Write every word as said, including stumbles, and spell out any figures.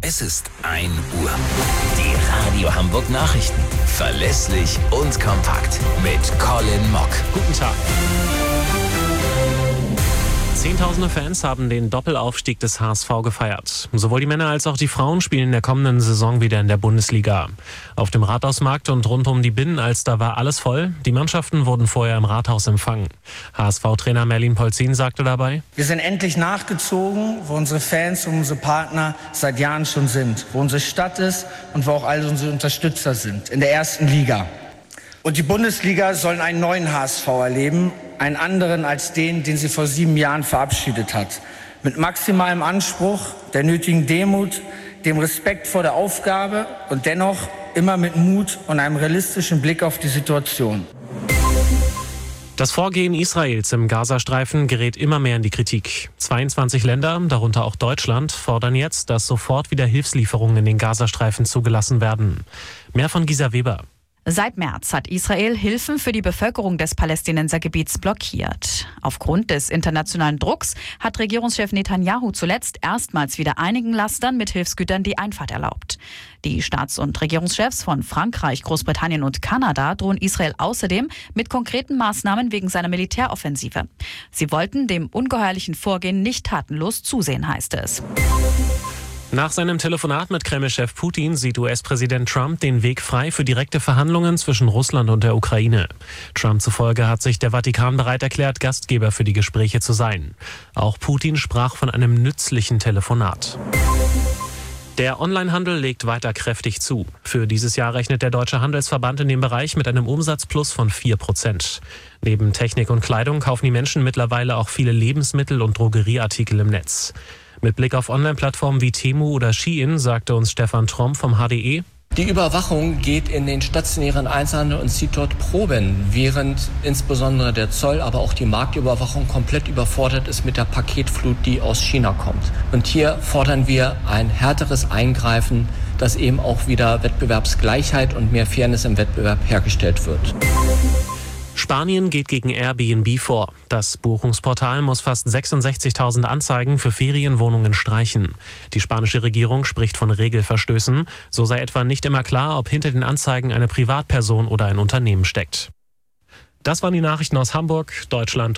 Es ist ein Uhr. Die Radio Hamburg Nachrichten. Verlässlich und kompakt. Mit Colin Mock. Guten Tag. Zehntausende Fans haben den Doppelaufstieg des H S V gefeiert. Sowohl die Männer als auch die Frauen spielen in der kommenden Saison wieder in der Bundesliga. Auf dem Rathausmarkt und rund um die Binnenalster war alles voll. Die Mannschaften wurden vorher im Rathaus empfangen. H S V-Trainer Merlin Polzin sagte dabei: Wir sind endlich nachgezogen, wo unsere Fans und unsere Partner seit Jahren schon sind. Wo unsere Stadt ist und wo auch all unsere Unterstützer sind. In der ersten Liga. Und die Bundesliga soll einen neuen H S V erleben. Einen anderen als den, den sie vor sieben Jahren verabschiedet hat. Mit maximalem Anspruch, der nötigen Demut, dem Respekt vor der Aufgabe und dennoch immer mit Mut und einem realistischen Blick auf die Situation. Das Vorgehen Israels im Gazastreifen gerät immer mehr in die Kritik. zweiundzwanzig Länder, darunter auch Deutschland, fordern jetzt, dass sofort wieder Hilfslieferungen in den Gazastreifen zugelassen werden. Mehr von Gisa Weber. Seit März hat Israel Hilfen für die Bevölkerung des Palästinensergebiets blockiert. Aufgrund des internationalen Drucks hat Regierungschef Netanyahu zuletzt erstmals wieder einigen Lastern mit Hilfsgütern die Einfahrt erlaubt. Die Staats- und Regierungschefs von Frankreich, Großbritannien und Kanada drohen Israel außerdem mit konkreten Maßnahmen wegen seiner Militäroffensive. Sie wollten dem ungeheuerlichen Vorgehen nicht tatenlos zusehen, heißt es. Nach seinem Telefonat mit Kreml-Chef Putin sieht U S-Präsident Trump den Weg frei für direkte Verhandlungen zwischen Russland und der Ukraine. Trump zufolge hat sich der Vatikan bereit erklärt, Gastgeber für die Gespräche zu sein. Auch Putin sprach von einem nützlichen Telefonat. Der Onlinehandel legt weiter kräftig zu. Für dieses Jahr rechnet der Deutsche Handelsverband in dem Bereich mit einem Umsatzplus von vier Prozent. Neben Technik und Kleidung kaufen die Menschen mittlerweile auch viele Lebensmittel und Drogerieartikel im Netz. Mit Blick auf Online-Plattformen wie Temu oder Shein sagte uns Stefan Tromp vom H D E: Die Überwachung geht in den stationären Einzelhandel und zieht dort Proben, während insbesondere der Zoll, aber auch die Marktüberwachung komplett überfordert ist mit der Paketflut, die aus China kommt. Und hier fordern wir ein härteres Eingreifen, dass eben auch wieder Wettbewerbsgleichheit und mehr Fairness im Wettbewerb hergestellt wird. Spanien geht gegen Airbnb vor. Das Buchungsportal muss fast sechsundsechzigtausend Anzeigen für Ferienwohnungen streichen. Die spanische Regierung spricht von Regelverstößen. So sei etwa nicht immer klar, ob hinter den Anzeigen eine Privatperson oder ein Unternehmen steckt. Das waren die Nachrichten aus Hamburg, Deutschland.